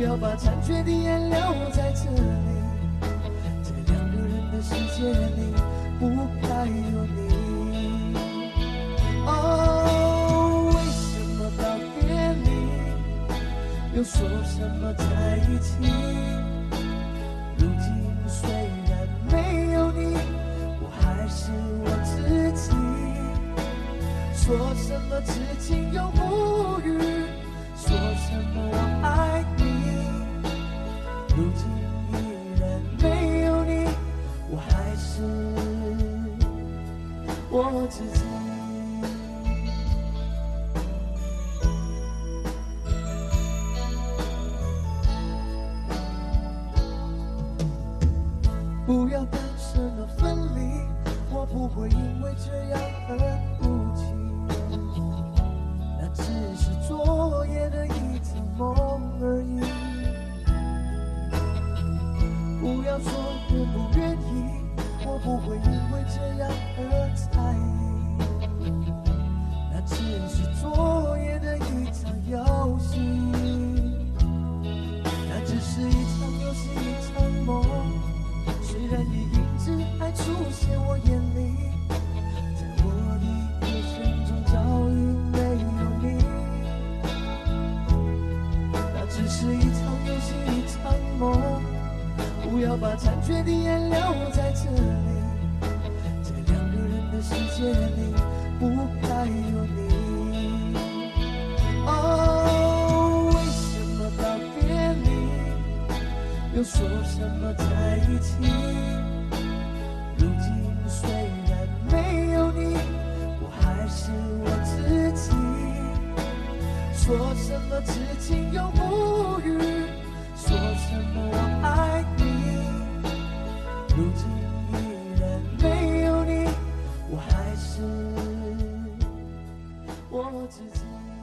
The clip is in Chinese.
要把残缺的爱留在这里，在两个人的世界里不该有你。哦，为什么告别你，又说什么在一起？如今虽然没有你，我还是我自己。说什么痴情永不渝，说什么我爱你，如今依然没有你，我还是我自己。不要单身的分离，我不会因为这样而哭泣，那只是昨夜的一场梦而已。不要说我不愿意，我不会因为这样而在意，那只是昨夜的一场游戏，那只是一场游戏，一场梦。虽然你影子还出现我眼里，在我的眼神中早已没有你，那只是一场游戏，一场梦。不要把残缺的爱留在这里，在两个人的世界里不该有你。哦，为什么告别你，又说什么在一起？如今虽然没有你，我还是我自己。说什么痴情永不渝，说什么我爱你，如今依然没有你，我还是我自己。